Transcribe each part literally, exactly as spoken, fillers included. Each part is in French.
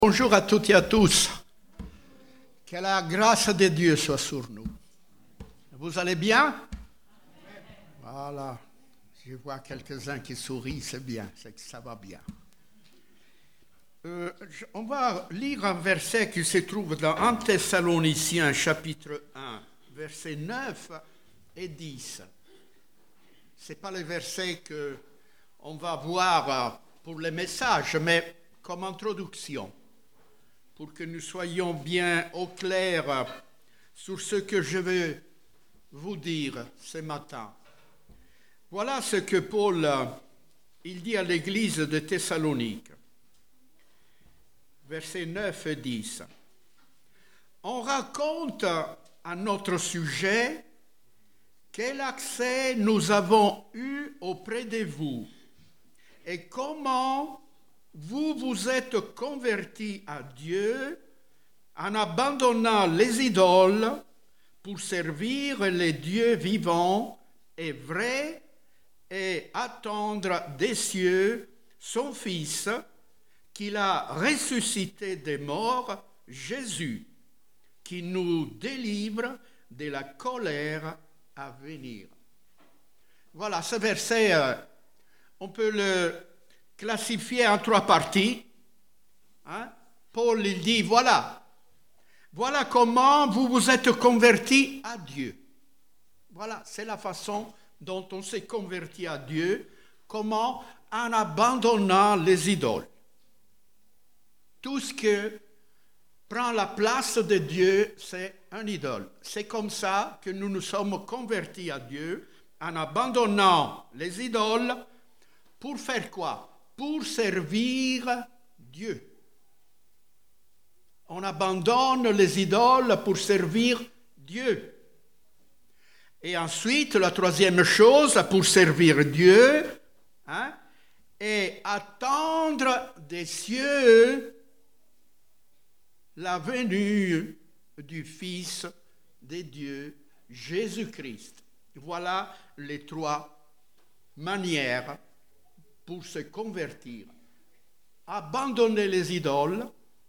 Bonjour à toutes et à tous. Que la grâce de Dieu soit sur nous. Vous allez bien? Voilà. Je vois quelques-uns qui sourient, c'est bien, c'est que ça va bien. Euh, on va lire un verset qui se trouve dans un Thessaloniciens chapitre un, versets neuf et dix. Ce n'est pas le verset qu'on va voir pour les messages, mais comme introduction, pour que nous soyons bien au clair sur ce que je veux vous dire ce matin. Voilà ce que Paul il dit à l'église de Thessalonique. Versets neuf et dix. On raconte à notre sujet quel accès nous avons eu auprès de vous et comment vous vous êtes convertis à Dieu en abandonnant les idoles pour servir les dieux vivants et vrais et attendre des cieux son Fils qu'il a ressuscité des morts, Jésus, qui nous délivre de la colère à venir. Voilà, ce verset, euh, on peut le classifié en trois parties. Hein? Paul il dit, voilà, voilà comment vous vous êtes convertis à Dieu. Voilà, c'est la façon dont on s'est converti à Dieu, comment en abandonnant les idoles. Tout ce qui prend la place de Dieu, c'est un idole. C'est comme ça que nous nous sommes convertis à Dieu, en abandonnant les idoles, pour faire quoi? Pour servir Dieu. On abandonne les idoles pour servir Dieu. Et ensuite, la troisième chose, pour servir Dieu, hein, et attendre des cieux la venue du Fils de Dieu, Jésus-Christ. Voilà les trois manières pour se convertir, abandonner les idoles,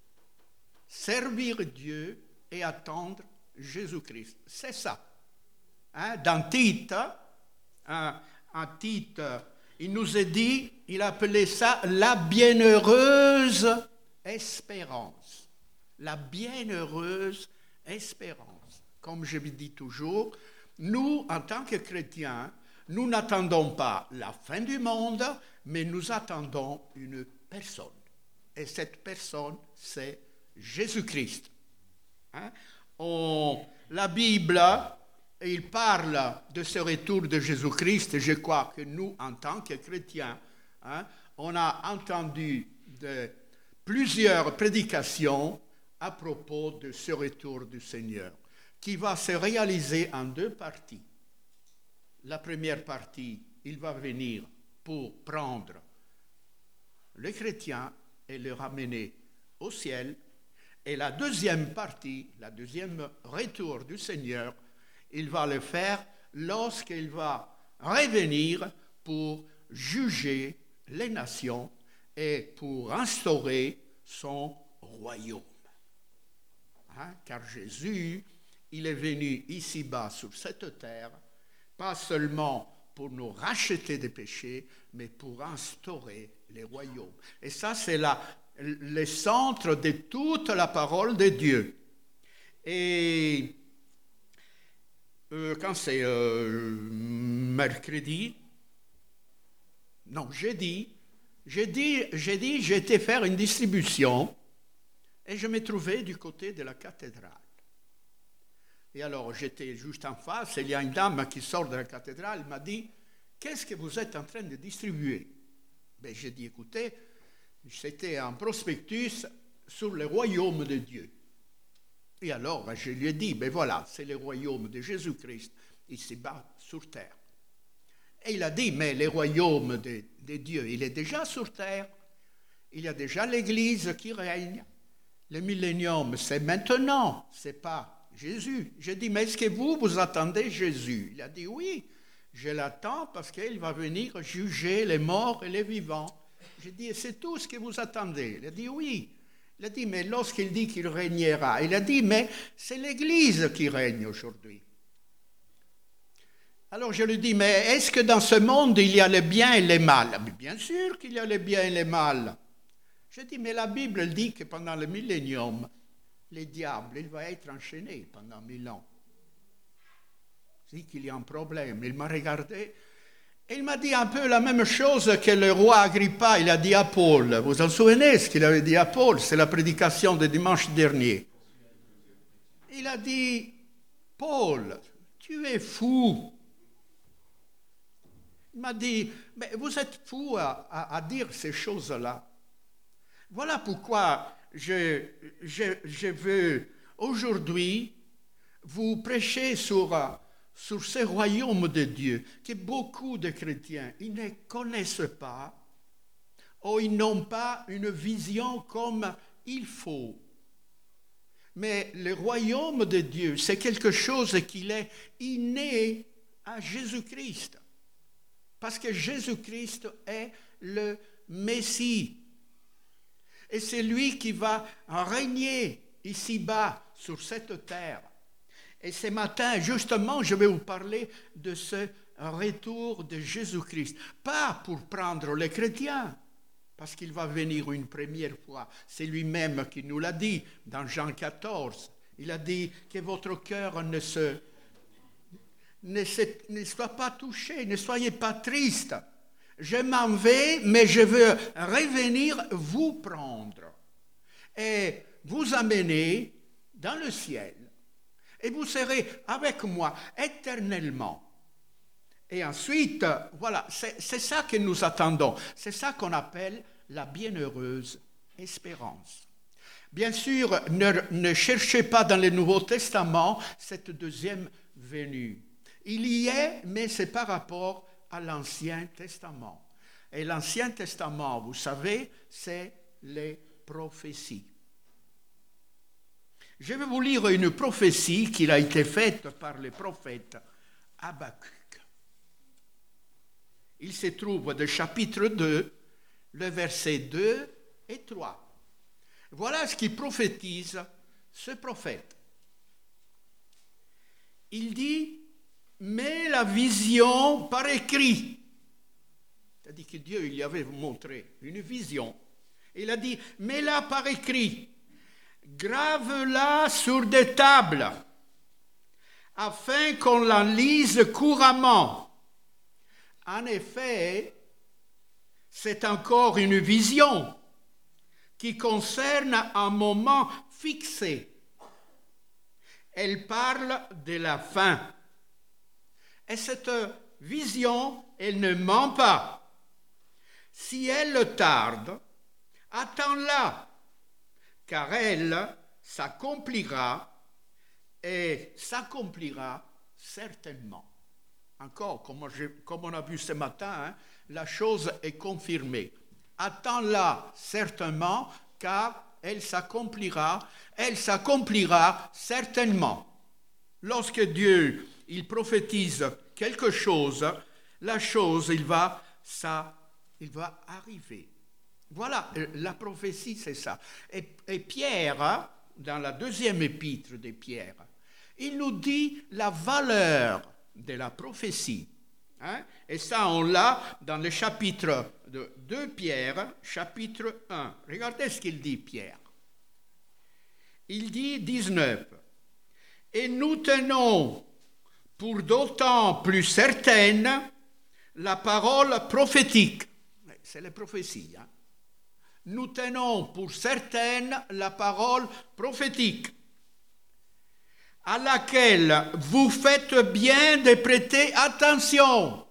servir Dieu et attendre Jésus-Christ. C'est ça. Hein? Dans Tite, hein, en Tite, il nous est dit, il appelait ça la bienheureuse espérance. La bienheureuse espérance. Comme je vous dis toujours, nous, en tant que chrétiens, nous n'attendons pas la fin du monde, mais nous attendons une personne. Et cette personne, c'est Jésus-Christ. Hein? On, la Bible, il parle de ce retour de Jésus-Christ. Je crois que nous, en tant que chrétiens, hein, on a entendu de, plusieurs prédications à propos de ce retour du Seigneur, qui va se réaliser en deux parties. La première partie, il va venir pour prendre les chrétiens et les ramener au ciel. Et la deuxième partie, la deuxième retour du Seigneur, il va le faire lorsqu'il va revenir pour juger les nations et pour instaurer son royaume. Hein? Car Jésus, il est venu ici-bas sur cette terre, pas seulement pour nous racheter des péchés, mais pour instaurer les royaumes. Et ça, c'est la, le centre de toute la parole de Dieu. Et euh, quand c'est euh, mercredi, non, jeudi, jeudi, jeudi, j'ai été faire une distribution et je me trouvais du côté de la cathédrale. Et alors, j'étais juste en face, et il y a une dame qui sort de la cathédrale, elle m'a dit, qu'est-ce que vous êtes en train de distribuer? Ben, j'ai dit, écoutez, c'était un prospectus sur le royaume de Dieu. Et alors, ben, je lui ai dit, ben voilà, c'est le royaume de Jésus-Christ, ici-bas, sur terre. Et il a dit, mais le royaume de, de Dieu, il est déjà sur terre. Il y a déjà l'Église qui règne. Le millénium, c'est maintenant, c'est pas Jésus. J'ai dit, mais est-ce que vous, vous attendez Jésus? Il a dit, oui, je l'attends parce qu'il va venir juger les morts et les vivants. J'ai dit, et c'est tout ce que vous attendez? Il a dit, oui. Il a dit, mais lorsqu'il dit qu'il régnera, il a dit, mais c'est l'Église qui règne aujourd'hui. Alors je lui dis, mais est-ce que dans ce monde, il y a le bien et le mal? Bien sûr qu'il y a le bien et le mal. Je dis, mais la Bible dit que pendant le millénium, le diable, il va être enchaîné pendant mille ans. Je dis qu'il y a un problème. Il m'a regardé et il m'a dit un peu la même chose que le roi Agrippa, il a dit à Paul. Vous vous en souvenez ce qu'il avait dit à Paul? C'est la prédication de dimanche dernier. Il a dit, Paul, tu es fou. Il m'a dit, mais vous êtes fou à, à, à dire ces choses-là. Voilà pourquoi je, je, je veux aujourd'hui vous prêcher sur, sur ce royaume de Dieu que beaucoup de chrétiens ils ne connaissent pas ou ils n'ont pas une vision comme il faut. Mais le royaume de Dieu, c'est quelque chose qui est inné à Jésus-Christ. Parce que Jésus-Christ est le Messie. Et c'est lui qui va régner ici-bas, sur cette terre. Et ce matin, justement, je vais vous parler de ce retour de Jésus-Christ. Pas pour prendre les chrétiens, parce qu'il va venir une première fois. C'est lui-même qui nous l'a dit dans Jean quatorze. Il a dit que votre cœur ne se... Ne, se, ne soit pas touché, ne soyez pas triste. Je m'en vais, mais je veux revenir vous prendre et vous amener dans le ciel. Et vous serez avec moi éternellement. Et ensuite, voilà, c'est, c'est ça que nous attendons. C'est ça qu'on appelle la bienheureuse espérance. Bien sûr, ne, ne cherchez pas dans le Nouveau Testament cette deuxième venue. Il y est, mais c'est par rapport à l'Ancien Testament. Et l'Ancien Testament, vous savez, c'est les prophéties. Je vais vous lire une prophétie qui a été faite par le prophète Habakkuk. Il se trouve de chapitre deux, le verset deux et trois. Voilà ce qu'il prophétise ce prophète. Il dit, mais la vision par écrit. C'est-à-dire que Dieu il lui avait montré une vision. Il a dit, mets-la par écrit, grave-la sur des tables, afin qu'on la lise couramment. En effet, c'est encore une vision qui concerne un moment fixé. Elle parle de la fin. Et cette vision, elle ne ment pas. Si elle tarde, attends-la, car elle s'accomplira et s'accomplira certainement. Encore, comme, je, comme on a vu ce matin, hein, la chose est confirmée. Attends-la certainement, car elle s'accomplira, elle s'accomplira certainement. Lorsque Dieu il prophétise quelque chose, la chose, il va, ça, il va arriver. Voilà, la prophétie, c'est ça. Et, et Pierre, dans la deuxième épître de Pierre, il nous dit la valeur de la prophétie. Hein? Et ça, on l'a dans le chapitre de deux Pierre, chapitre un. Regardez ce qu'il dit, Pierre. Il dit dix-neuf. Et nous tenons pour d'autant plus certaine la parole prophétique. C'est la prophétie. Hein? Nous tenons pour certaine la parole prophétique, à laquelle vous faites bien de prêter attention,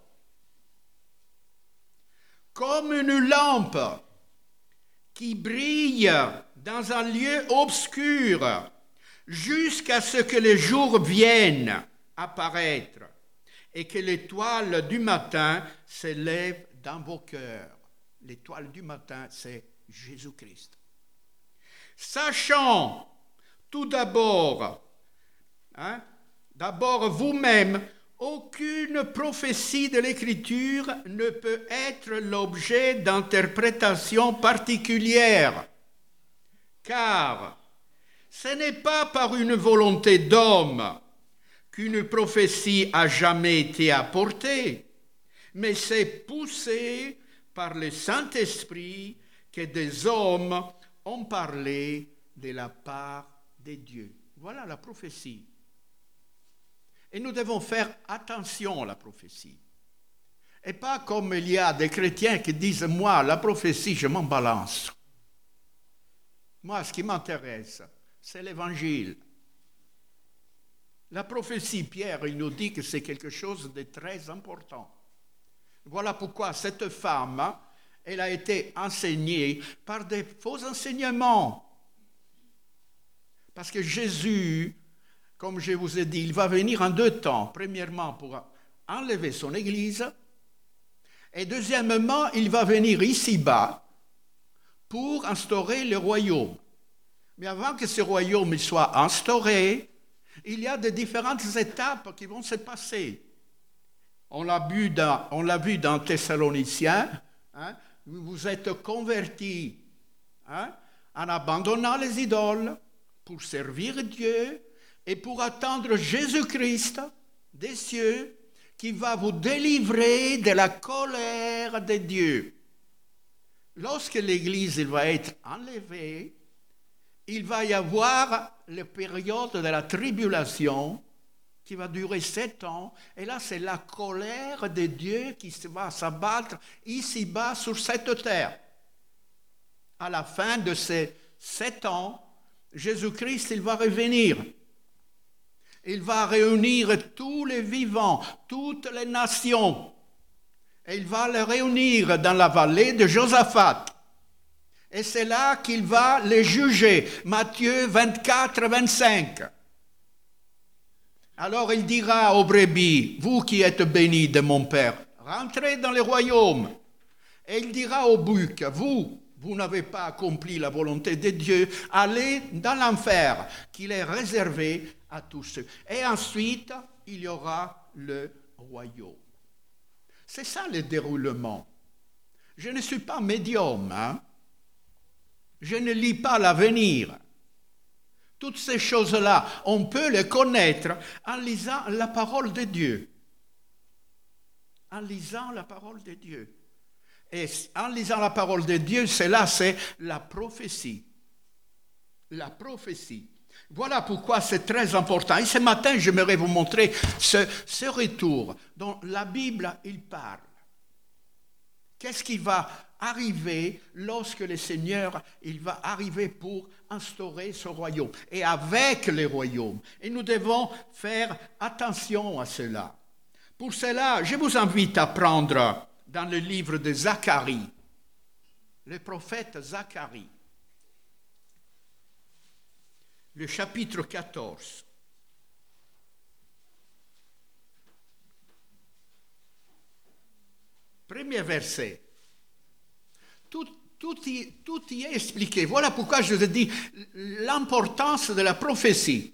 comme une lampe qui brille dans un lieu obscur, jusqu'à ce que le jour vienne apparaître et que l'étoile du matin s'élève dans vos cœurs. L'étoile du matin, c'est Jésus-Christ. Sachant tout d'abord, hein, d'abord vous-même, aucune prophétie de l'Écriture ne peut être l'objet d'interprétation particulière. Car ce n'est pas par une volonté d'homme qu'une prophétie a jamais été apportée, mais c'est poussé par le Saint-Esprit que des hommes ont parlé de la part de Dieu. Voilà la prophétie. Et nous devons faire attention à la prophétie. Et pas comme il y a des chrétiens qui disent « Moi, la prophétie, je m'en balance. Moi, ce qui m'intéresse, c'est l'évangile. » La prophétie, Pierre, il nous dit que c'est quelque chose de très important. Voilà pourquoi cette femme, elle a été enseignée par des faux enseignements. Parce que Jésus, comme je vous ai dit, il va venir en deux temps. Premièrement, pour enlever son Église. Et deuxièmement, il va venir ici-bas pour instaurer le royaume. Mais avant que ce royaume soit instauré, il y a de différentes étapes qui vont se passer. On l'a vu dans, on l'a vu dans Thessaloniciens, hein, vous vous êtes convertis hein, en abandonnant les idoles pour servir Dieu et pour attendre Jésus-Christ des cieux qui va vous délivrer de la colère de Dieu. Lorsque l'Église il va être enlevée, il va y avoir la période de la tribulation qui va durer sept ans. Et là, c'est la colère de Dieu qui va s'abattre ici-bas sur cette terre. À la fin de ces sept ans, Jésus-Christ, il va revenir. Il va réunir tous les vivants, toutes les nations. Et il va les réunir dans la vallée de Josaphat. Et c'est là qu'il va les juger. Matthieu vingt-quatre, vingt-cinq. Alors il dira aux brebis, vous qui êtes bénis de mon Père, rentrez dans le royaume. Et il dira aux boucs, vous, vous n'avez pas accompli la volonté de Dieu, allez dans l'enfer, qu'il est réservé à tous ceux. Et ensuite, il y aura le royaume. C'est ça le déroulement. Je ne suis pas médium, hein? Je ne lis pas l'avenir. Toutes ces choses-là, on peut les connaître en lisant la parole de Dieu. En lisant la parole de Dieu. Et en lisant la parole de Dieu, c'est là, c'est la prophétie. La prophétie. Voilà pourquoi c'est très important. Et ce matin, j'aimerais vous montrer ce, ce retour dont la Bible, il parle. Qu'est-ce qui va arriver lorsque le Seigneur, il va arriver pour instaurer ce royaume et avec le royaume. Et nous devons faire attention à cela. Pour cela, je vous invite à prendre dans le livre de Zacharie, le prophète Zacharie, le chapitre quatorze. Premier verset. Tout, tout, y, tout y est expliqué. Voilà pourquoi je vous dis l'importance de la prophétie.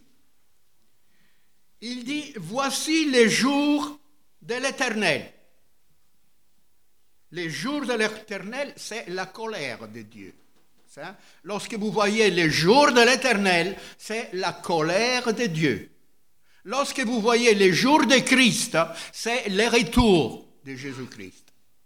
Il dit, voici les jours de l'Éternel. Les jours de l'Éternel, c'est la colère de Dieu. Ça, lorsque vous voyez les jours de l'Éternel, c'est la colère de Dieu. Lorsque vous voyez les jours de Christ, c'est le retour de Jésus-Christ.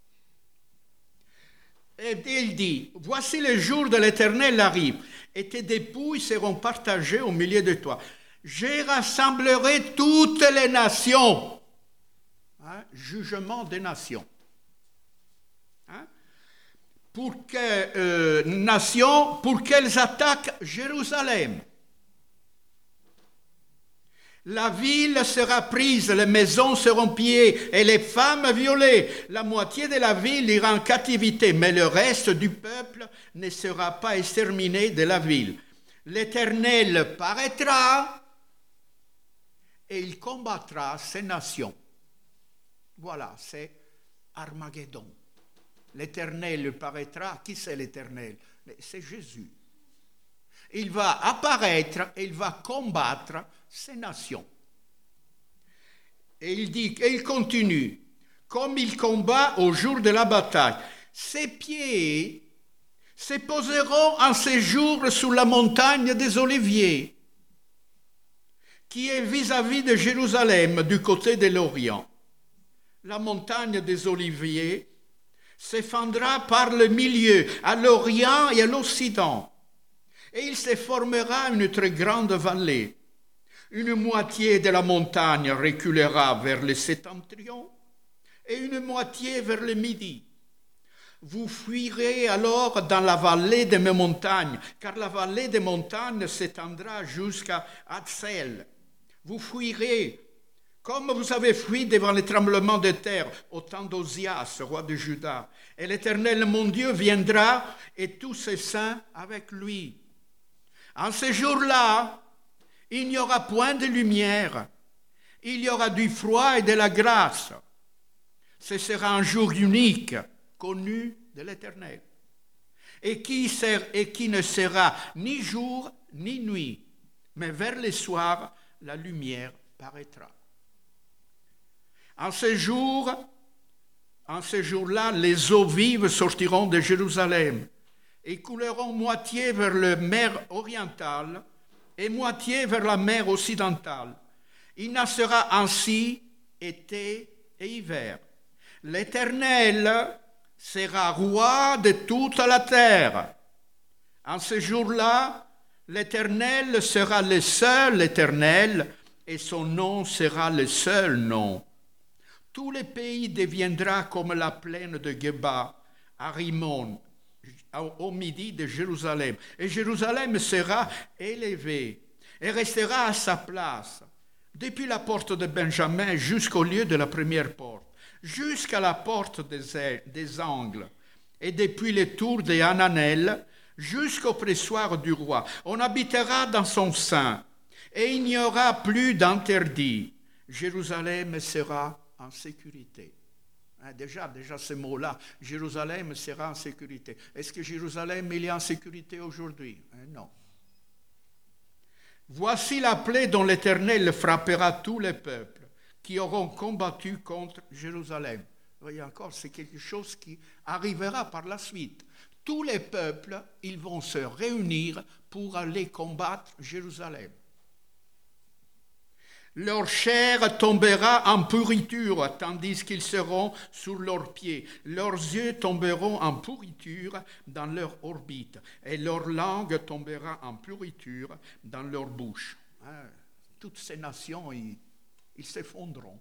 Et il dit, voici les jours de l'Éternel arrivent, et tes dépouilles seront partagées au milieu de toi. Je rassemblerai toutes les nations. Hein, jugement des nations. Hein, pour que euh, nations, pour qu'elles attaquent Jérusalem. La ville sera prise, les maisons seront pillées et les femmes violées. La moitié de la ville ira en captivité, mais le reste du peuple ne sera pas exterminé de la ville. L'Éternel paraîtra et il combattra ces nations. Voilà, c'est Armageddon. L'Éternel paraîtra. Qui c'est l'Éternel? C'est Jésus. Il va apparaître et il va combattre ces nations. Et il dit, et il continue, comme il combat au jour de la bataille. Ses pieds se poseront en séjour sur la montagne des Oliviers, qui est vis-à-vis de Jérusalem, du côté de l'Orient. La montagne des Oliviers s'effondra par le milieu, à l'Orient et à l'Occident, et il se formera une très grande vallée. Une moitié de la montagne reculera vers le septentrion et une moitié vers le midi. Vous fuirez alors dans la vallée de mes montagnes, car la vallée des montagnes s'étendra jusqu'à Hatzéel. Vous fuirez comme vous avez fui devant les tremblements de terre au temps d'Osias, roi de Juda. Et l'Éternel, mon Dieu, viendra et tous ses saints avec lui. En ce jour-là, il n'y aura point de lumière. Il y aura du froid et de la grâce. Ce sera un jour unique, connu de l'Éternel, et qui, sert, et qui ne sera ni jour ni nuit, mais vers le soir, la lumière paraîtra. En ce jour, en ce jour-là, les eaux vives sortiront de Jérusalem et couleront moitié vers la mer orientale et moitié vers la mer occidentale. Il n'en sera ainsi été et hiver. L'Éternel sera roi de toute la terre. En ce jour-là, l'Éternel sera le seul Éternel et son nom sera le seul nom. Tout le pays deviendra comme la plaine de Geba, à Rimon, au midi de Jérusalem. Et Jérusalem sera élevée et restera à sa place, depuis la porte de Benjamin jusqu'au lieu de la première porte, jusqu'à la porte des, des angles, et depuis les tours de Hananel jusqu'au pressoir du roi. On habitera dans son sein, et il n'y aura plus d'interdit. Jérusalem sera en sécurité. Hein, déjà, déjà ce mot-là, Jérusalem sera en sécurité. Est-ce que Jérusalem il est en sécurité aujourd'hui? Hein, non. Voici la plaie dont l'Éternel frappera tous les peuples qui auront combattu contre Jérusalem. Vous voyez encore, c'est quelque chose qui arrivera par la suite. Tous les peuples, ils vont se réunir pour aller combattre Jérusalem. Leur chair tombera en pourriture, tandis qu'ils seront sur leurs pieds. Leurs yeux tomberont en pourriture dans leur orbite, et leur langue tombera en pourriture dans leur bouche. Hein? Toutes ces nations, ils, ils s'effondreront.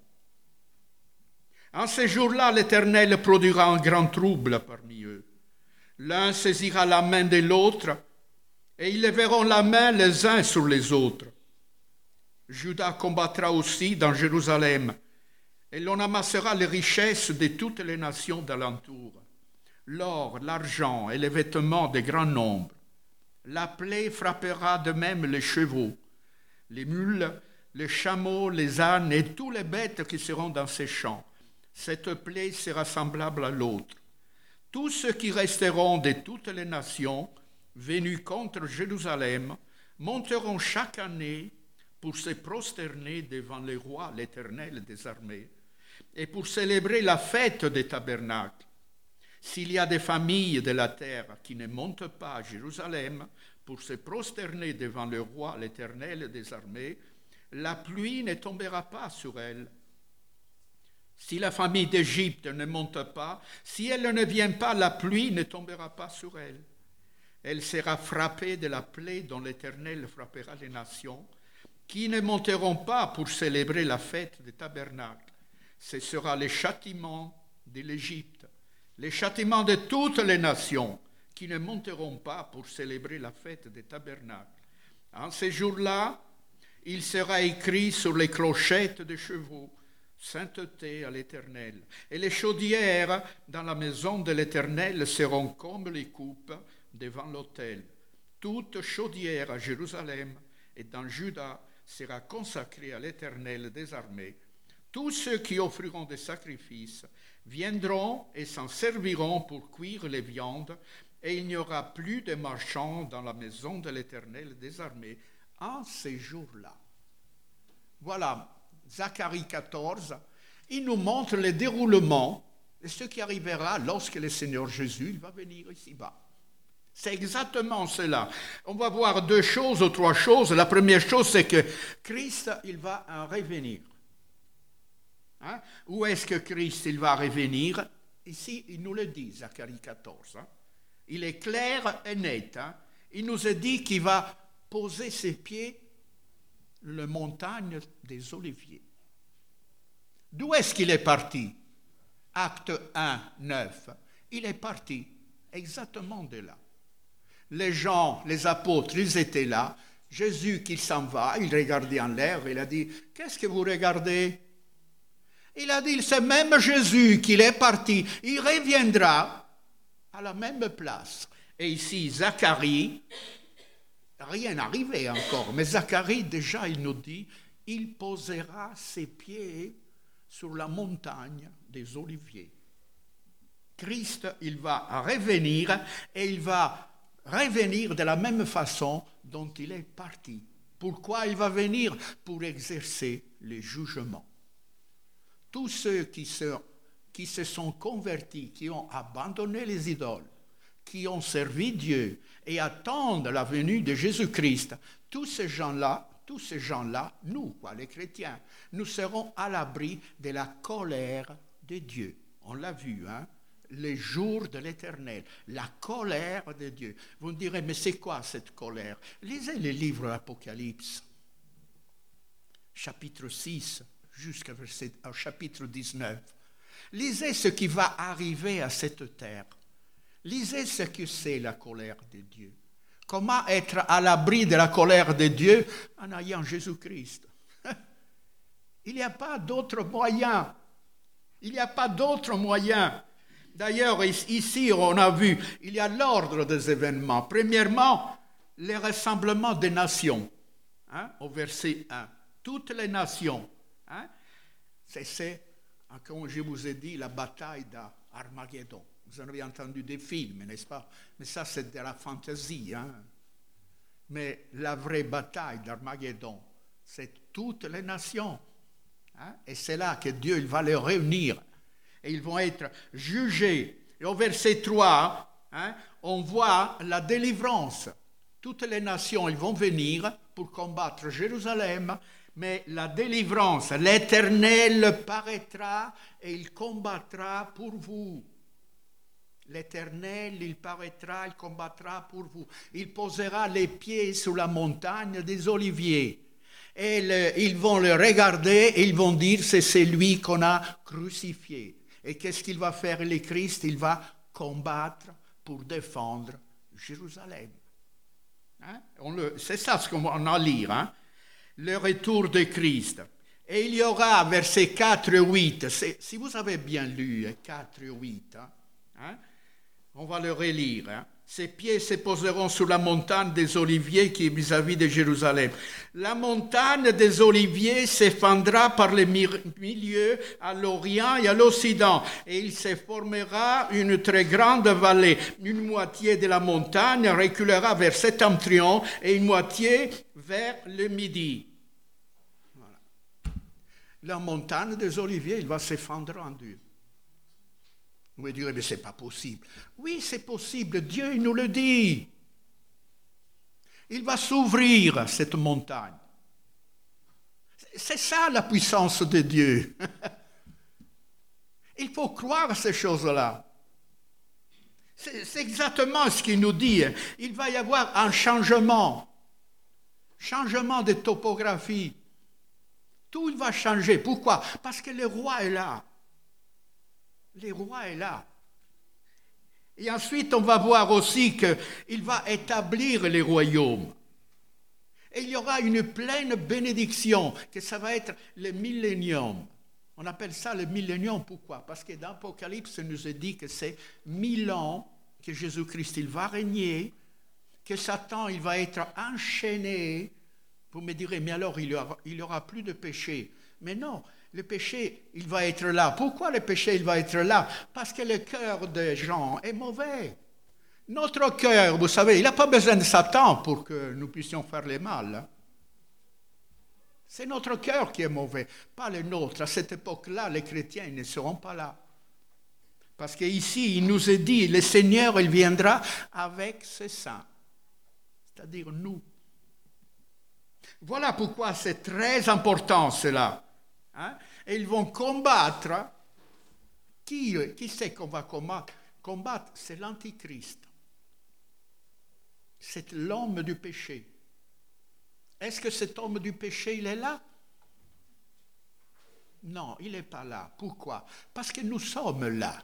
En ces jours-là, l'Éternel produira un grand trouble parmi eux. L'un saisira la main de l'autre, et ils leveront la main les uns sur les autres. Juda combattra aussi dans Jérusalem, et l'on amassera les richesses de toutes les nations d'alentour, l'or, l'argent et les vêtements de grand nombre. La plaie frappera de même les chevaux, les mules, les chameaux, les ânes et tous les bêtes qui seront dans ces champs. Cette plaie sera semblable à l'autre. Tous ceux qui resteront de toutes les nations venus contre Jérusalem monteront chaque année pour se prosterner devant le roi, l'Éternel des armées, et pour célébrer la fête des tabernacles. S'il y a des familles de la terre qui ne montent pas à Jérusalem pour se prosterner devant le roi, l'Éternel des armées, la pluie ne tombera pas sur elles. Si la famille d'Égypte ne monte pas, si elle ne vient pas, la pluie ne tombera pas sur elle. Elle sera frappée de la plaie dont l'Éternel frappera les nations, qui ne monteront pas pour célébrer la fête des tabernacles. Ce sera le châtiment de l'Égypte, le châtiment de toutes les nations qui ne monteront pas pour célébrer la fête des tabernacles. En ces jours-là, il sera écrit sur les clochettes des chevaux, sainteté à l'Éternel. Et les chaudières dans la maison de l'Éternel seront comme les coupes devant l'autel. Toute chaudière à Jérusalem et dans Juda sera consacrée à l'Éternel des armées. Tous ceux qui offriront des sacrifices viendront et s'en serviront pour cuire les viandes, et il n'y aura plus de marchands dans la maison de l'Éternel des armées en ces jours-là. Voilà, Zacharie quatorze, il nous montre le déroulement de ce qui arrivera lorsque le Seigneur Jésus il va venir ici-bas. C'est exactement cela. On va voir deux choses ou trois choses. La première chose, c'est que Christ, il va en revenir. Hein? Où est-ce que Christ, il va revenir? Ici, il nous le dit, Zacharie quatorze. Hein? Il est clair et net. Hein? Il nous a dit qu'il va poser ses pieds sur la montagne des Oliviers. D'où est-ce qu'il est parti? Acte un, neuf. Il est parti exactement de là. Les gens, les apôtres, ils étaient là. Jésus, qui s'en va, il regardait en l'air, il a dit, qu'est-ce que vous regardez? Il a dit, c'est même Jésus qui est parti, il reviendra à la même place. Et ici, Zacharie, rien n'arrivait encore, mais Zacharie, déjà, il nous dit, il posera ses pieds sur la montagne des Oliviers. Christ, il va revenir et il va revenir de la même façon dont il est parti. Pourquoi il va venir? Pour exercer les jugements. Tous ceux qui se, qui se sont convertis, qui ont abandonné les idoles, qui ont servi Dieu et attendent la venue de Jésus-Christ, tous ces gens-là, tous ces gens-là, nous, quoi, les chrétiens, nous serons à l'abri de la colère de Dieu. On l'a vu, hein? Les jours de l'Éternel, la colère de Dieu. Vous me direz, mais c'est quoi cette colère? Lisez les livres de l'Apocalypse, chapitre six, jusqu'au verset, au chapitre dix-neuf. Lisez ce qui va arriver à cette terre. Lisez ce que c'est la colère de Dieu. Comment être à l'abri de la colère de Dieu en ayant Jésus-Christ? Il n'y a pas d'autre moyen. Il n'y a pas d'autre moyen. D'ailleurs, ici, on a vu, il y a l'ordre des événements. Premièrement, les rassemblements des nations, hein, au verset un. Toutes les nations. Hein, c'est, c'est, comme je vous ai dit, la bataille d'Armageddon. Vous en avez entendu des films, n'est-ce pas? Mais ça, c'est de la fantaisie. Hein? Mais la vraie bataille d'Armageddon, c'est toutes les nations. Hein? Et c'est là que Dieu il va les réunir. Et ils vont être jugés. Et au verset trois, hein, on voit la délivrance. Toutes les nations, ils vont venir pour combattre Jérusalem, mais la délivrance, l'Éternel paraîtra et il combattra pour vous. L'Éternel, il paraîtra, il combattra pour vous. Il posera les pieds sur la montagne des Oliviers. Et le, ils vont le regarder et ils vont dire, c'est celui qu'on a crucifié. Et qu'est-ce qu'il va faire, le Christ? Il va combattre pour défendre Jérusalem. Hein? On le, c'est ça ce qu'on a à lire. Hein? Le retour de Christ. Et il y aura, versets quatre et huit, si vous avez bien lu quatre et huit, hein? Hein? On va le relire. Hein? Ses pieds se poseront sur la montagne des Oliviers qui est vis-à-vis de Jérusalem. La montagne des Oliviers s'effondrera par le milieu à l'Orient et à l'Occident. Et il se formera une très grande vallée. Une moitié de la montagne reculera vers Septentrion et une moitié vers le midi. Voilà. La montagne des Oliviers, il va s'effondrer en deux. Vous me direz, mais ce n'est pas possible. Oui, c'est possible. Dieu il nous le dit. Il va s'ouvrir, cette montagne. C'est ça la puissance de Dieu. Il faut croire à ces choses-là. C'est, c'est exactement ce qu'il nous dit. Il va y avoir un changement. Changement de topographie. Tout va changer. Pourquoi? Parce que le roi est là. Le roi est là. Et ensuite, on va voir aussi qu'il va établir les royaumes. Et il y aura une pleine bénédiction, que ça va être le millénium. On appelle ça le millénium, pourquoi? Parce que dans l'Apocalypse, il nous est dit que c'est mille ans que Jésus-Christ il va régner, que Satan il va être enchaîné. Vous me direz, mais alors il n'y aura, il y aura plus de péché. Mais non, le péché, il va être là. Pourquoi le péché, il va être là? Parce que le cœur des gens est mauvais. Notre cœur, vous savez, il n'a pas besoin de Satan pour que nous puissions faire le mal. C'est notre cœur qui est mauvais, pas le nôtre. À cette époque-là, les chrétiens ils ne seront pas là. Parce qu'ici, il nous est dit, le Seigneur, il viendra avec ses saints, c'est-à-dire nous. Voilà pourquoi c'est très important cela. Hein? Et ils vont combattre. Qui, qui c'est qu'on va combattre? Combattre, c'est l'Antichrist. C'est l'homme du péché. Est-ce que cet homme du péché, il est là? Non, il n'est pas là. Pourquoi? Parce que nous sommes là.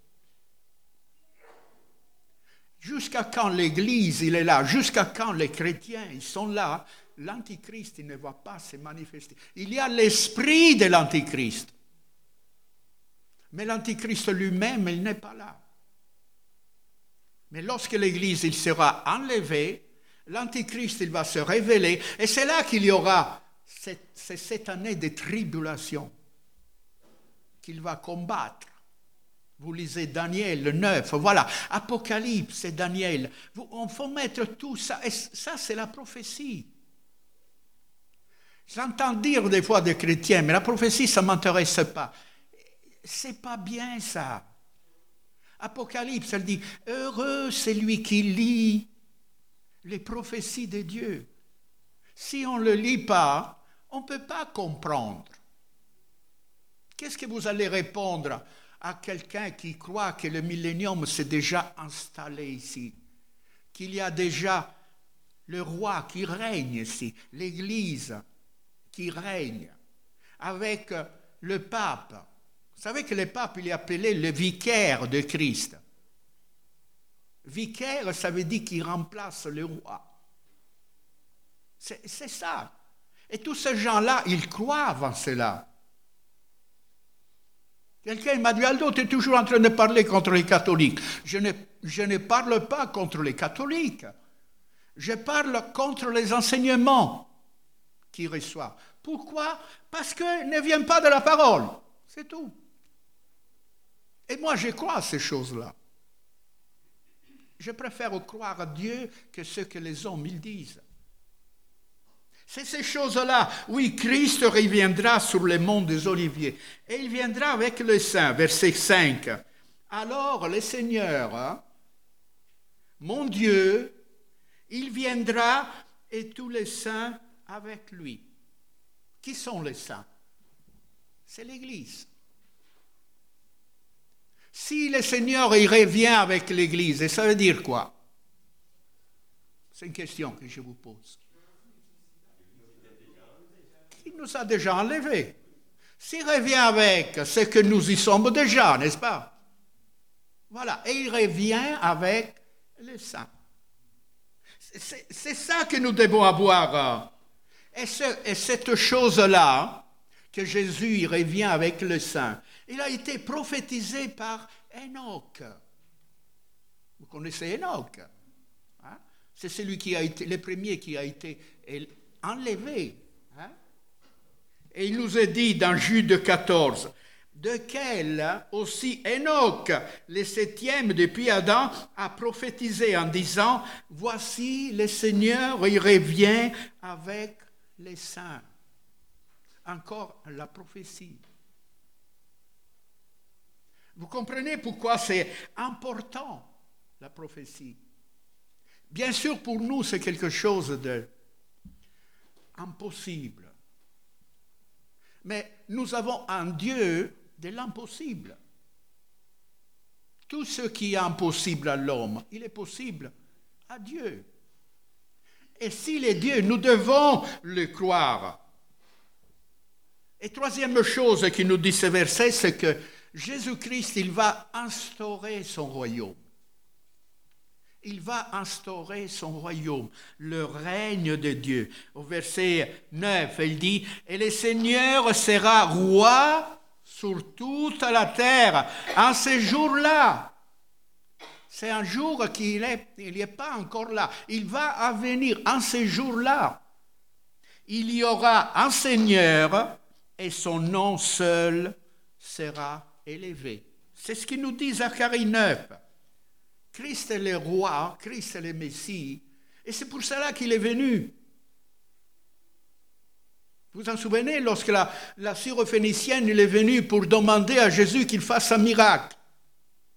Jusqu'à quand l'Église, il est là, jusqu'à quand les chrétiens, ils sont là, l'Antichrist, il ne va pas se manifester. Il y a l'esprit de l'Antichrist. Mais l'Antichrist lui-même, il n'est pas là. Mais lorsque l'Église, il sera enlevée, l'Antichrist, il va se révéler, et c'est là qu'il y aura cette, cette année de tribulation qu'il va combattre. Vous lisez Daniel, le neuf, voilà, Apocalypse et Daniel. Il faut mettre tout ça, et ça c'est la prophétie. J'entends dire des fois des chrétiens, mais la prophétie, ça ne m'intéresse pas. C'est pas bien ça. Apocalypse, elle dit, heureux c'est lui qui lit les prophéties de Dieu. Si on ne le lit pas, on ne peut pas comprendre. Qu'est-ce que vous allez répondre à quelqu'un qui croit que le millénium s'est déjà installé ici, qu'il y a déjà le roi qui règne ici, l'Église qui règne, avec le pape. Vous savez que le pape, il est appelé le vicaire de Christ. Vicaire, ça veut dire qu'il remplace le roi. C'est, c'est ça. Et tous ces gens-là, ils croient en cela. Quelqu'un m'a dit, Aldo, tu es toujours en train de parler contre les catholiques. Je ne, je ne parle pas contre les catholiques. Je parle contre les enseignements qu'ils reçoivent. Pourquoi? Parce qu'ils ne viennent pas de la parole. C'est tout. Et moi, je crois à ces choses-là. Je préfère croire à Dieu que ce que les hommes ils disent. C'est ces choses-là. Oui, Christ reviendra sur le mont des Oliviers. Et il viendra avec les saints. Verset cinq. Alors, le Seigneur, hein, mon Dieu, il viendra et tous les saints avec lui. Qui sont les saints? C'est l'Église. Si le Seigneur il revient avec l'Église, et ça veut dire quoi? C'est une question que je vous pose. Il nous a déjà enlevés. S'il revient avec, c'est que nous y sommes déjà, n'est-ce pas? Voilà, et il revient avec les saints. C'est, c'est ça que nous devons avoir. Et, ce, et cette chose-là, que Jésus il revient avec les saints, il a été prophétisé par Enoch. Vous connaissez Enoch? Hein? C'est celui qui a été, le premier qui a été enlevé. Hein? Et il nous est dit dans Jude quatorze, de quel aussi Enoch, le septième depuis Adam, a prophétisé en disant, voici le Seigneur, il revient avec les saints. Encore la prophétie. Vous comprenez pourquoi c'est important, la prophétie. Bien sûr, pour nous, c'est quelque chose d'impossible. Mais nous avons un Dieu de l'impossible. Tout ce qui est impossible à l'homme, il est possible à Dieu. Et s'il est Dieu, nous devons le croire. Et troisième chose qui nous dit ce verset, c'est que Jésus-Christ, il va instaurer son royaume. Il va instaurer son royaume, le règne de Dieu. Au verset neuf, il dit, « Et le Seigneur sera roi sur toute la terre en ce jour-là. » C'est un jour qu'il n'est il n'est pas encore là. Il va venir en ce jour-là. Il y aura un Seigneur et son nom seul sera élevé. C'est ce qu'il nous dit Zacharie neuf. Christ est le roi, Christ est le Messie, et c'est pour cela qu'il est venu. Vous vous en souvenez, lorsque la, la syrophénicienne est venue pour demander à Jésus qu'il fasse un miracle.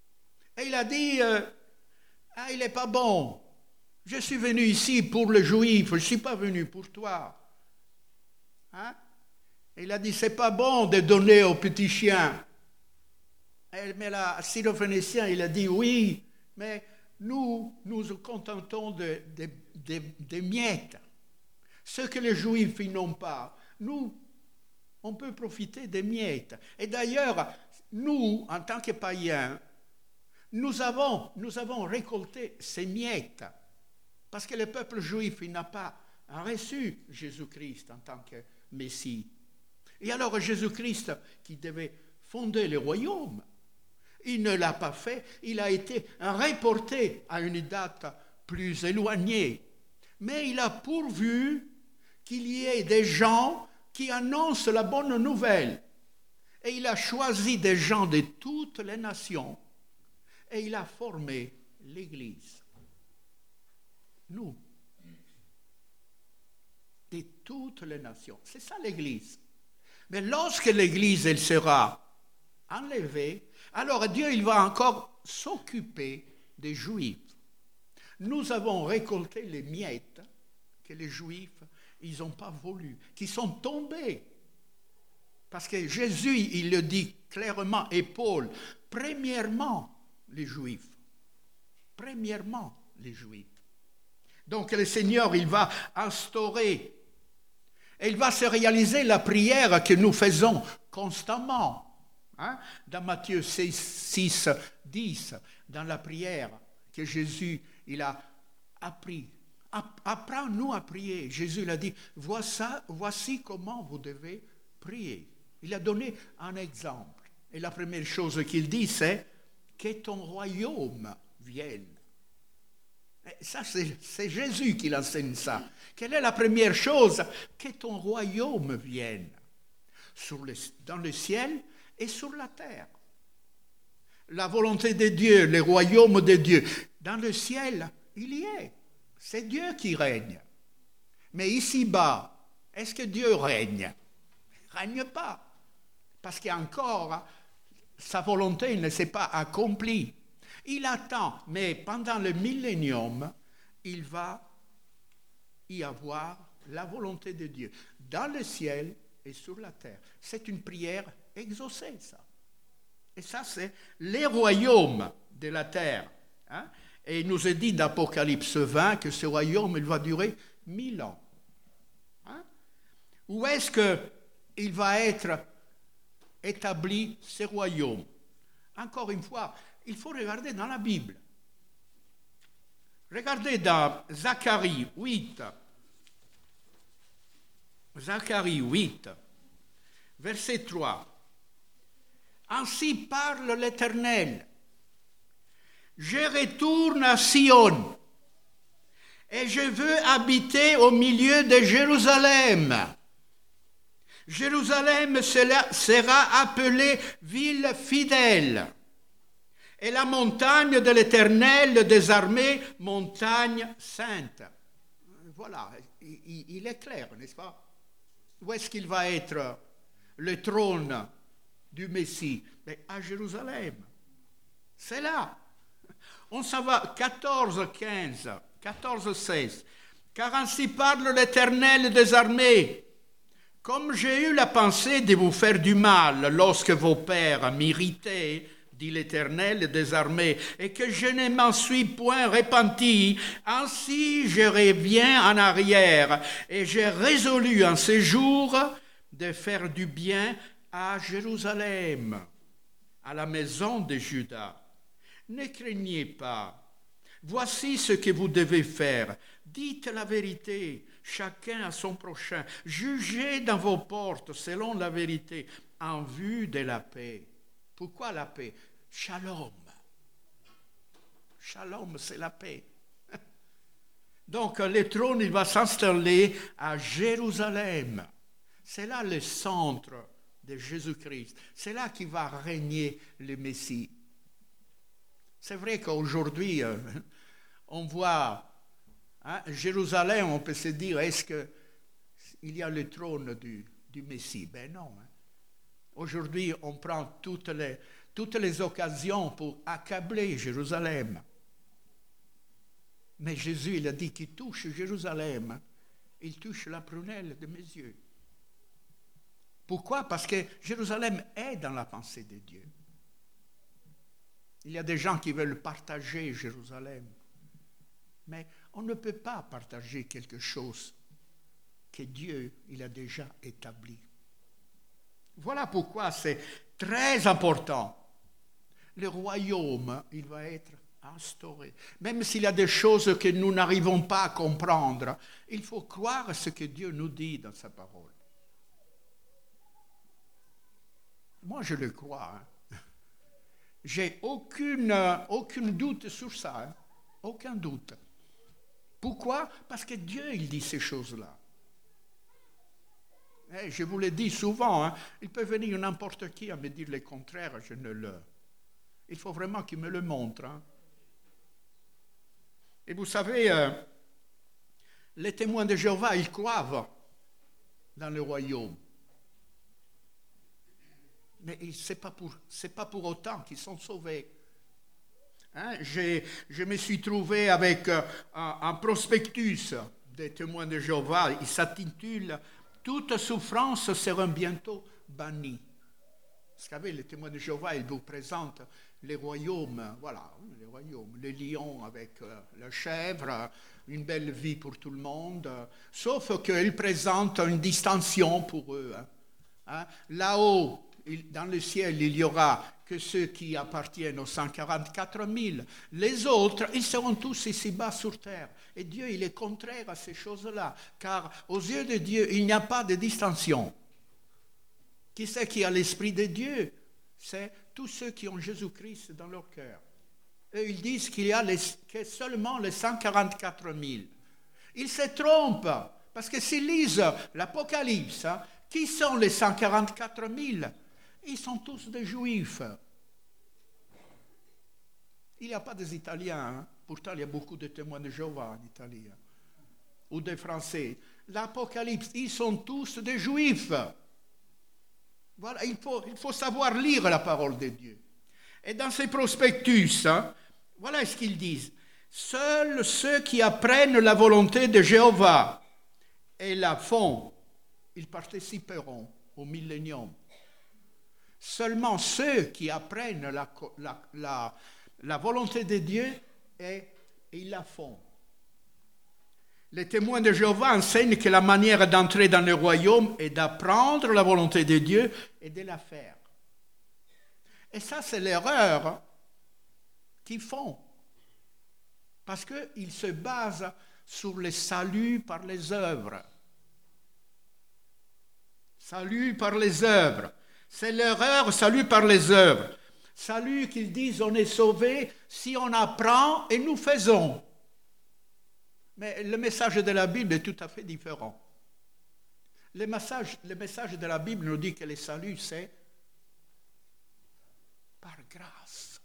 Et il a dit, euh, ah, il n'est pas bon. Je suis venu ici pour le juif, je ne suis pas venu pour toi. Hein? Il a dit, c'est pas bon de donner aux petits chiens. Et, mais là, Syrophénicien, il a dit, oui, mais nous nous contentons de, de, de, de miettes. Ce que les juifs n'ont pas, nous, on peut profiter des miettes. Et d'ailleurs, nous, en tant que païens, nous avons, nous avons récolté ces miettes. Parce que le peuple juif, il n'a pas reçu Jésus-Christ en tant que Messie. Et alors Jésus-Christ, qui devait fonder le royaume, il ne l'a pas fait, il a été reporté à une date plus éloignée. Mais il a pourvu qu'il y ait des gens qui annoncent la bonne nouvelle. Et il a choisi des gens de toutes les nations. Et il a formé l'Église. Nous, de toutes les nations. C'est ça l'Église. Mais lorsque l'Église elle sera enlevée, alors Dieu il va encore s'occuper des Juifs. Nous avons récolté les miettes que les Juifs ils n'ont pas voulu, qui sont tombés. Parce que Jésus, il le dit clairement, et Paul, premièrement les Juifs. Premièrement les Juifs. Donc le Seigneur, il va instaurer, et il va se réaliser la prière que nous faisons constamment. Hein? Dans Matthieu six, dix, dans la prière que Jésus, il a appris. Apprends-nous à prier. Jésus l'a dit, voici, voici comment vous devez prier. Il a donné un exemple. Et la première chose qu'il dit, c'est que ton royaume vienne. Et ça, c'est, c'est Jésus qui l'enseigne ça. Quelle est la première chose? Que ton royaume vienne sur le, dans le ciel et sur la terre. La volonté de Dieu, le royaume de Dieu. Dans le ciel, il y est. C'est Dieu qui règne. Mais ici-bas, est-ce que Dieu règne? Il ne règne pas. Parce qu'encore, sa volonté ne s'est pas accomplie. Il attend, mais pendant le millénium, il va y avoir la volonté de Dieu dans le ciel et sur la terre. C'est une prière exaucée, ça. Et ça, c'est les royaumes de la terre. Hein? Et il nous est dit d'Apocalypse vingt que ce royaume, il va durer mille ans. Hein? Où est-ce qu'il va être établi, ce royaume? Encore une fois, il faut regarder dans la Bible. Regardez dans Zacharie huit. Zacharie huit, verset trois. Ainsi parle l'Éternel. Je retourne à Sion et je veux habiter au milieu de Jérusalem. Jérusalem sera appelée ville fidèle et la montagne de l'Éternel des armées, montagne sainte. Voilà, il est clair, n'est-ce pas? Où est-ce qu'il va être le trône du Messie? Mais à Jérusalem. C'est là. On s'en va, quatorze, quinze, quatorze, seize. Car ainsi parle l'Éternel des armées. Comme j'ai eu la pensée de vous faire du mal lorsque vos pères m'irritaient, dit l'Éternel des armées, et que je ne m'en suis point repenti, ainsi je reviens en arrière, et j'ai résolu en ce jour de faire du bien à Jérusalem, à la maison de Juda. Ne craignez pas. Voici ce que vous devez faire. Dites la vérité, chacun à son prochain. Jugez dans vos portes selon la vérité, en vue de la paix. Pourquoi la paix? Shalom. Shalom, c'est la paix. Donc, le trône, il va s'installer à Jérusalem. C'est là le centre de Jésus-Christ. C'est là qu'il va régner le Messie. C'est vrai qu'aujourd'hui, euh, on voit hein, Jérusalem, on peut se dire, est-ce qu'il y a le trône du, du Messie? Ben non. Hein. Aujourd'hui, on prend toutes les, toutes les occasions pour accabler Jérusalem. Mais Jésus, il a dit qu'il touche Jérusalem, il touche la prunelle de mes yeux. Pourquoi? Parce que Jérusalem est dans la pensée de Dieu. Il y a des gens qui veulent partager Jérusalem. Mais on ne peut pas partager quelque chose que Dieu il a déjà établi. Voilà pourquoi c'est très important. Le royaume, il va être instauré. Même s'il y a des choses que nous n'arrivons pas à comprendre, il faut croire ce que Dieu nous dit dans sa parole. Moi, je le crois. Hein. J'ai aucune, aucun doute sur ça. Hein. Aucun doute. Pourquoi? Parce que Dieu, il dit ces choses-là. Et je vous l'ai dit souvent, hein, il peut venir n'importe qui à me dire le contraire, je ne le... Il faut vraiment qu'il me le montre. Hein. Et vous savez, euh, les témoins de Jéhovah, ils croient dans le royaume. Mais ce n'est pas, pas pour autant qu'ils sont sauvés. Hein, je me suis trouvé avec euh, un, un prospectus des témoins de Jéhovah. Il s'intitule « Toute souffrance sera bientôt bannie ». Vous savez, les témoins de Jéhovah, ils vous présentent les royaumes, voilà, les royaumes, les lions avec euh, la chèvre, une belle vie pour tout le monde, euh, sauf qu'ils présentent une distinction pour eux. Hein. Hein, là-haut, dans le ciel, il n'y aura que ceux qui appartiennent aux cent quarante-quatre mille. Les autres, ils seront tous ici-bas sur terre. Et Dieu, il est contraire à ces choses-là, car aux yeux de Dieu, il n'y a pas de distinction. Qui c'est qui a l'Esprit de Dieu? C'est tous ceux qui ont Jésus-Christ dans leur cœur. Eux, ils disent qu'il y a les, que seulement les cent quarante-quatre mille. Ils se trompent, parce que s'ils lisent l'Apocalypse, hein, qui sont les cent quarante-quatre mille? Ils sont tous des Juifs. Il n'y a pas des Italiens, hein. Pourtant il y a beaucoup de témoins de Jéhovah en Italie, hein. Ou des Français. L'Apocalypse, ils sont tous des Juifs. Voilà, il faut, il faut savoir lire la parole de Dieu. Et dans ces prospectus, hein, voilà ce qu'ils disent. Seuls ceux qui apprennent la volonté de Jéhovah et la font, ils participeront au millénium. Seulement ceux qui apprennent la, la, la, la volonté de Dieu et, et ils la font. Les témoins de Jéhovah enseignent que la manière d'entrer dans le royaume est d'apprendre la volonté de Dieu et de la faire. Et ça, c'est l'erreur qu'ils font. Parce qu'ils se basent sur le salut par les œuvres. Salut par les œuvres. C'est l'erreur, salut par les œuvres. Salut qu'ils disent, on est sauvé si on apprend et nous faisons. Mais le message de la Bible est tout à fait différent. Le message, le message de la Bible nous dit que le salut, c'est par grâce.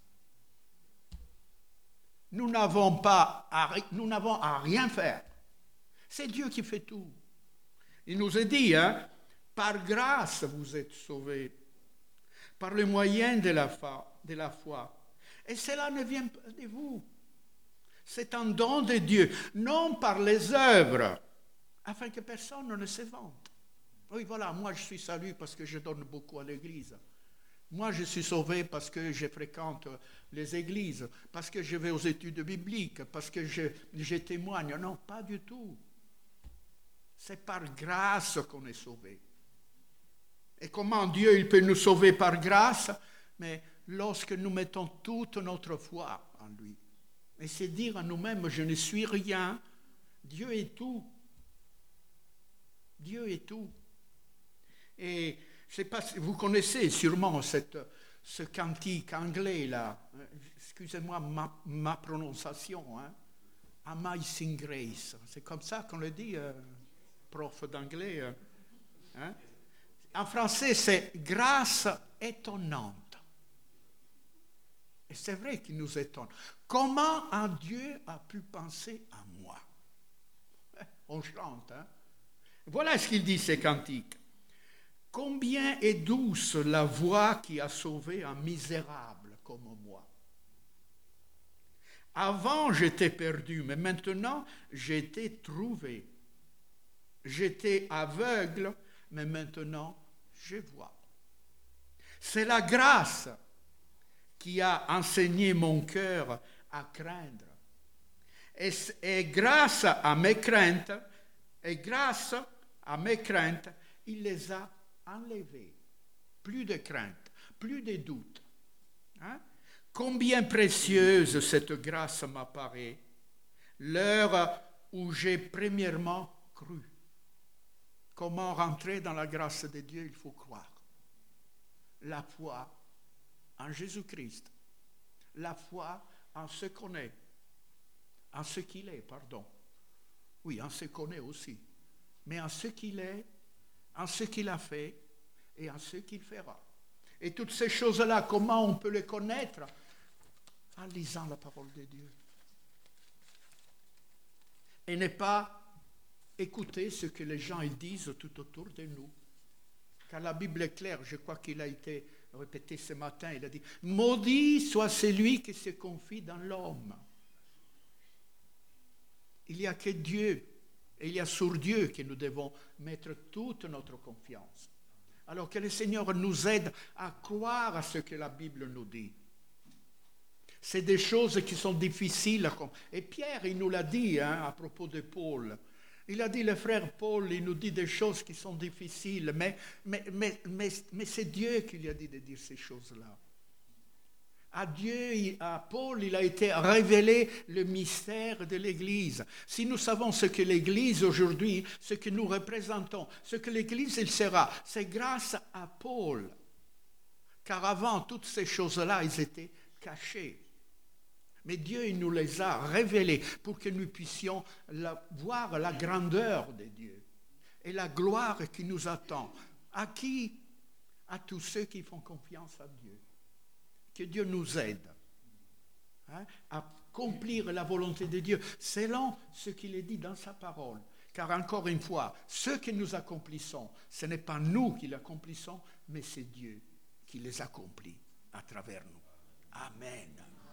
Nous n'avons pas à, nous n'avons à rien faire. C'est Dieu qui fait tout. Il nous a dit, hein, par grâce vous êtes sauvés, par le moyen de la foi. De la foi. Et cela ne vient pas de vous. C'est un don de Dieu, non par les œuvres, afin que personne ne se vante. Oui, voilà, moi je suis salué parce que je donne beaucoup à l'église. Moi je suis sauvé parce que je fréquente les églises, parce que je vais aux études bibliques, parce que je, je témoigne. Non, pas du tout. C'est par grâce qu'on est sauvé. Et comment Dieu il peut nous sauver par grâce? Mais lorsque nous mettons toute notre foi en lui. Et c'est dire à nous-mêmes, je ne suis rien. Dieu est tout. Dieu est tout. Et je ne sais pas si vous connaissez sûrement cette, ce cantique anglais là. Excusez-moi ma, ma prononciation. Hein? Amazing Grace. C'est comme ça qu'on le dit, euh, prof d'anglais. Hein? En français, c'est grâce étonnante. Et c'est vrai qu'il nous étonne. Comment un Dieu a pu penser à moi? On chante, hein? Voilà ce qu'il dit, ces cantiques. Combien est douce la voix qui a sauvé un misérable comme moi. Avant, j'étais perdu, mais maintenant, j'ai été trouvé. J'étais aveugle, mais maintenant, je vois. C'est la grâce qui a enseigné mon cœur à craindre. Et, et grâce à mes craintes, et grâce à mes craintes, il les a enlevées. Plus de crainte, plus de doute. Hein? Combien précieuse cette grâce m'apparaît, l'heure où j'ai premièrement cru. Comment rentrer dans la grâce de Dieu? Il faut croire. La foi en Jésus-Christ. La foi en ce qu'on est. En ce qu'il est, pardon. Oui, en ce qu'on est aussi. Mais en ce qu'il est, en ce qu'il a fait et en ce qu'il fera. Et toutes ces choses-là, comment on peut les connaître? En lisant la parole de Dieu. Et ne pas écouter ce que les gens disent tout autour de nous. Car la Bible est claire, je crois qu'il a été répété ce matin, il a dit « Maudit soit celui qui se confie dans l'homme ». Il n'y a que Dieu, et il y a sur Dieu que nous devons mettre toute notre confiance. Alors que le Seigneur nous aide à croire à ce que la Bible nous dit. C'est des choses qui sont difficiles. Et Pierre, il nous l'a dit hein, à propos de Paul. Il a dit, le frère Paul, il nous dit des choses qui sont difficiles, mais, mais, mais, mais, mais c'est Dieu qui lui a dit de dire ces choses-là. À Dieu, à Paul, il a été révélé le mystère de l'Église. Si nous savons ce que l'Église aujourd'hui, ce que nous représentons, ce que l'Église il sera, c'est grâce à Paul. Car avant, toutes ces choses-là, elles étaient cachées. Mais Dieu, il nous les a révélées pour que nous puissions la, voir la grandeur de Dieu et la gloire qui nous attend. À qui? À tous ceux qui font confiance à Dieu. Que Dieu nous aide hein, à accomplir la volonté de Dieu selon ce qu'il est dit dans sa parole. Car encore une fois, ce que nous accomplissons, ce n'est pas nous qui l'accomplissons, mais c'est Dieu qui les accomplit à travers nous. Amen.